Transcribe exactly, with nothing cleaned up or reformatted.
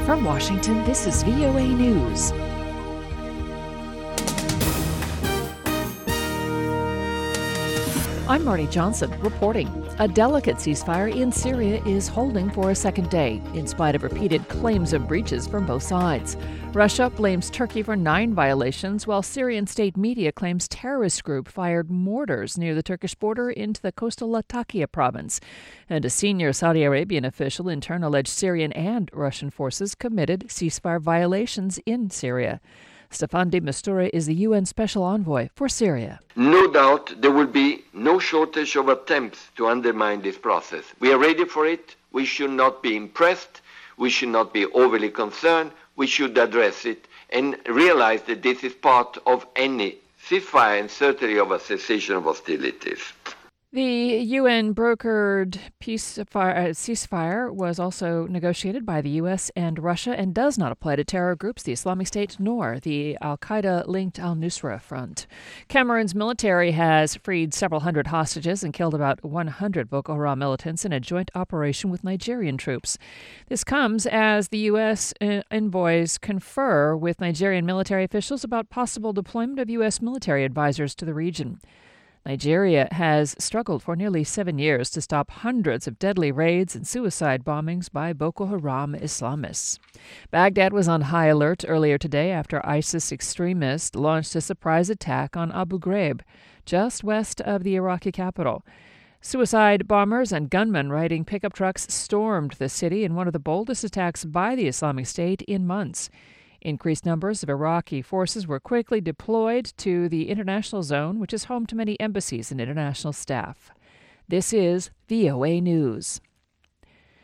From Washington, this is V O A News. I'm Marty Johnson reporting. A delicate ceasefire in Syria is holding for a second day, in spite of repeated claims of breaches from both sides. Russia blames Turkey for nine violations, while Syrian state media claims terrorist group fired mortars near the Turkish border into the coastal Latakia province. And a senior Saudi Arabian official in turn alleged Syrian and Russian forces committed ceasefire violations in Syria. Staffan de Mistura is the U N Special Envoy for Syria. No doubt there will be no shortage of attempts to undermine this process. We are ready for it. We should not be impressed. We should not be overly concerned. We should address it and realize that this is part of any ceasefire and certainly of a cessation of hostilities. The U N-brokered peacefire, uh, ceasefire was also negotiated by the U S and Russia and does not apply to terror groups, the Islamic State, nor the al-Qaeda-linked al-Nusra Front. Cameroon's military has freed several hundred hostages and killed about one hundred Boko Haram militants in a joint operation with Nigerian troops. This comes as the U S envoys confer with Nigerian military officials about possible deployment of U S military advisors to the region. Nigeria has struggled for nearly seven years to stop hundreds of deadly raids and suicide bombings by Boko Haram Islamists. Baghdad was on high alert earlier today after ISIS extremists launched a surprise attack on Abu Ghraib, just west of the Iraqi capital. Suicide bombers and gunmen riding pickup trucks stormed the city in one of the boldest attacks by the Islamic State in months. Increased numbers of Iraqi forces were quickly deployed to the international zone, which is home to many embassies and international staff. This is V O A News.